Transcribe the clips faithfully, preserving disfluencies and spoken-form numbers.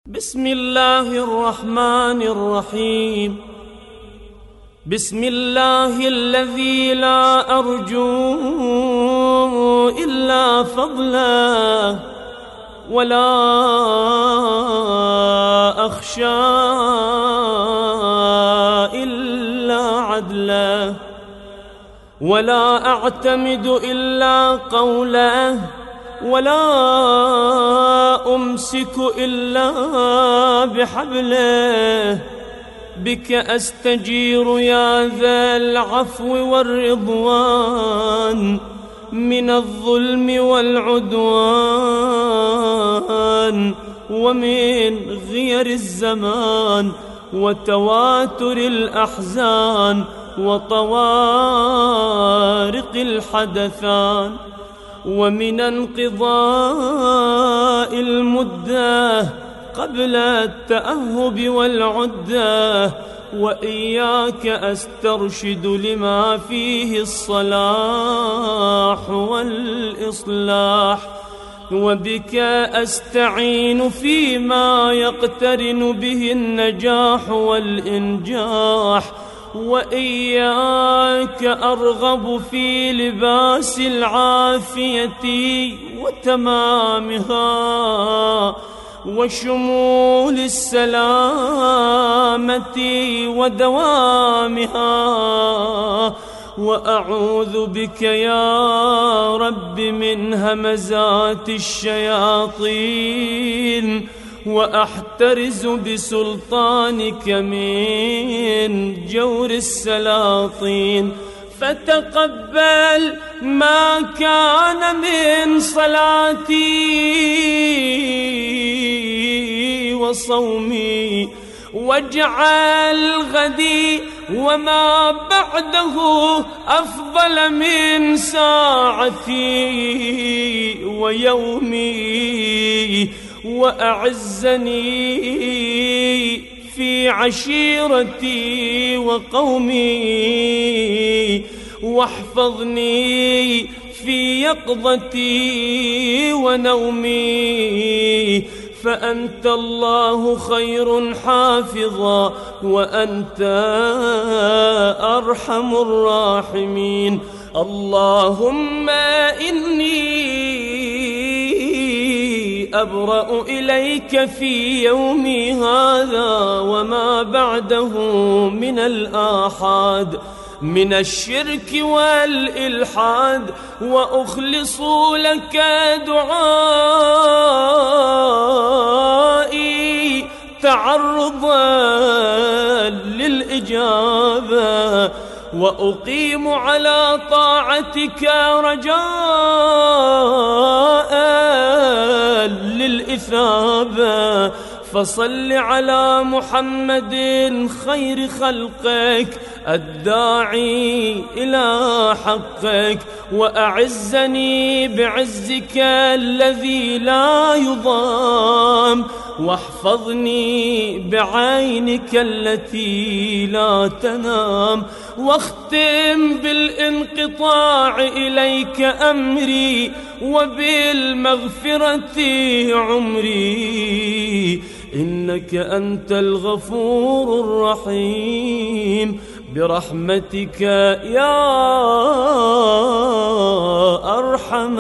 بسم الله الرحمن الرحيم. بسم الله الذي لا أرجو إلا فضله ولا أخشى إلا عدله ولا أعتمد إلا قوله ولا أمسك إلا بحبله. بك أستجير يا ذا العفو والرضوان من الظلم والعدوان ومن غير الزمان وتواتر الأحزان وطوارق الحدثان ومن انقضاء المدة قبل التأهب والعدة. وإياك أسترشد لما فيه الصلاح والإصلاح وبك أستعين فيما يقترن به النجاح والإنجاح. وإياك أرغب في لباس العافية وتمامها وشمول السلامة ودوامها. وأعوذ بك يا رب من همزات الشياطين وأحترز بسلطانك من جور السلاطين. فتقبل ما كان من صلاتي وصومي واجعل غدي وما بعده أفضل من ساعتي ويومي. وأعزني في عشيرتي وقومي واحفظني في يقظتي ونومي. فأنت الله خير حافظا وأنت أرحم الراحمين. اللهم إني أبرأ إليك في يومي هذا وما بعده من الآحاد من الشرك والإلحاد وأخلص لك دعائي تعرضا للإجابة وأقيم على طاعتك رجاء للإثابة. فصل على محمد خير خلقك الداعي إلى حقك. وأعزني بعزك الذي لا يضام واحفظني بعينك التي لا تنام. واختم بالانقطاع إليك أمري وبالمغفرة عمري. إنك أنت الغفور الرحيم برحمتك يا أرحم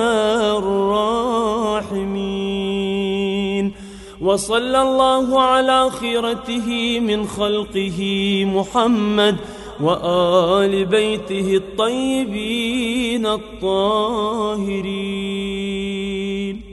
الراحمين. وصلى الله على خيرته من خلقه محمد وآل بيته الطيبين الطاهرين.